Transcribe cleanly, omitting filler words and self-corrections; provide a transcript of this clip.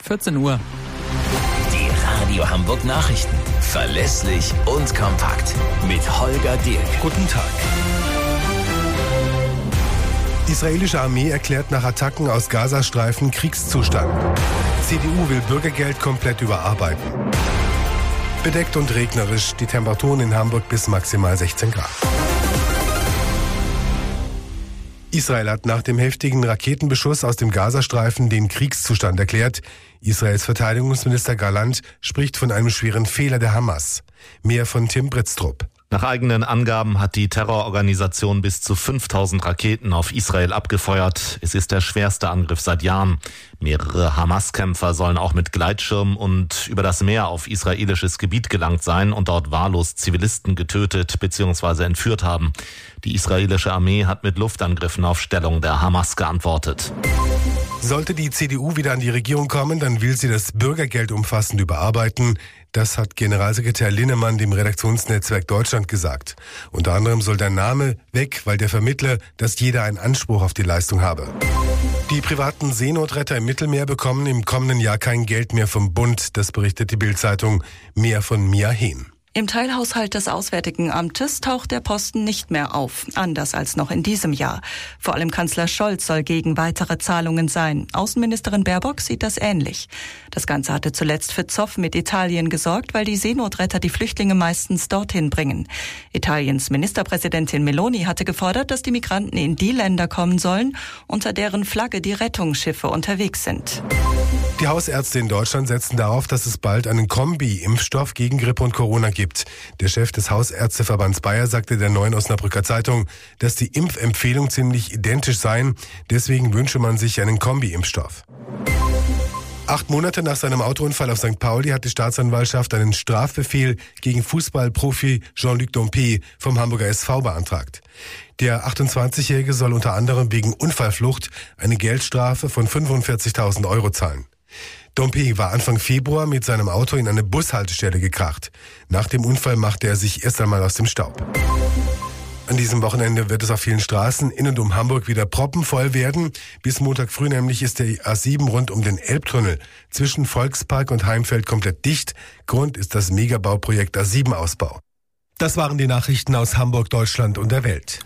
14 Uhr. Die Radio Hamburg Nachrichten. Verlässlich und kompakt. Mit Holger Dirk. Guten Tag. Die israelische Armee erklärt nach Attacken aus Gazastreifen Kriegszustand. CDU will Bürgergeld komplett überarbeiten. Bedeckt und regnerisch, die Temperaturen in Hamburg bis maximal 16 Grad. Israel hat nach dem heftigen Raketenbeschuss aus dem Gazastreifen den Kriegszustand erklärt. Israels Verteidigungsminister Gallant spricht von einem schweren Fehler der Hamas. Mehr von Tim Britztrup. Nach eigenen Angaben hat die Terrororganisation bis zu 5000 Raketen auf Israel abgefeuert. Es ist der schwerste Angriff seit Jahren. Mehrere Hamas-Kämpfer sollen auch mit Gleitschirmen und über das Meer auf israelisches Gebiet gelangt sein und dort wahllos Zivilisten getötet bzw. entführt haben. Die israelische Armee hat mit Luftangriffen auf Stellung der Hamas geantwortet. Sollte die CDU wieder an die Regierung kommen, dann will sie das Bürgergeld umfassend überarbeiten. Das hat Generalsekretär Linnemann dem Redaktionsnetzwerk Deutschland gesagt. Unter anderem soll der Name weg, weil der Vermittler, dass jeder einen Anspruch auf die Leistung habe. Die privaten Seenotretter im Mittelmeer bekommen im kommenden Jahr kein Geld mehr vom Bund. Das berichtet die Bild-Zeitung. Mehr von Mia Hehn. Im Teilhaushalt des Auswärtigen Amtes taucht der Posten nicht mehr auf, anders als noch in diesem Jahr. Vor allem Kanzler Scholz soll gegen weitere Zahlungen sein. Außenministerin Baerbock sieht das ähnlich. Das Ganze hatte zuletzt für Zoff mit Italien gesorgt, weil die Seenotretter die Flüchtlinge meistens dorthin bringen. Italiens Ministerpräsidentin Meloni hatte gefordert, dass die Migranten in die Länder kommen sollen, unter deren Flagge die Rettungsschiffe unterwegs sind. Die Hausärzte in Deutschland setzen darauf, dass es bald einen Kombi-Impfstoff gegen Grippe und Corona gibt. Der Chef des Hausärzteverbands Bayer sagte der Neuen Osnabrücker Zeitung, dass die Impfempfehlungen ziemlich identisch seien. Deswegen wünsche man sich einen Kombi-Impfstoff. 8 Monate nach seinem Autounfall auf St. Pauli hat die Staatsanwaltschaft einen Strafbefehl gegen Fußballprofi Jean-Luc Dompe vom Hamburger SV beantragt. Der 28-Jährige soll unter anderem wegen Unfallflucht eine Geldstrafe von 45.000 Euro zahlen. Dompe war Anfang Februar mit seinem Auto in eine Bushaltestelle gekracht. Nach dem Unfall machte er sich erst einmal aus dem Staub. An diesem Wochenende wird es auf vielen Straßen in und um Hamburg wieder proppenvoll werden. Bis Montag früh nämlich ist der A7 rund um den Elbtunnel zwischen Volkspark und Heimfeld komplett dicht. Grund ist das Megabauprojekt A7-Ausbau. Das waren die Nachrichten aus Hamburg, Deutschland und der Welt.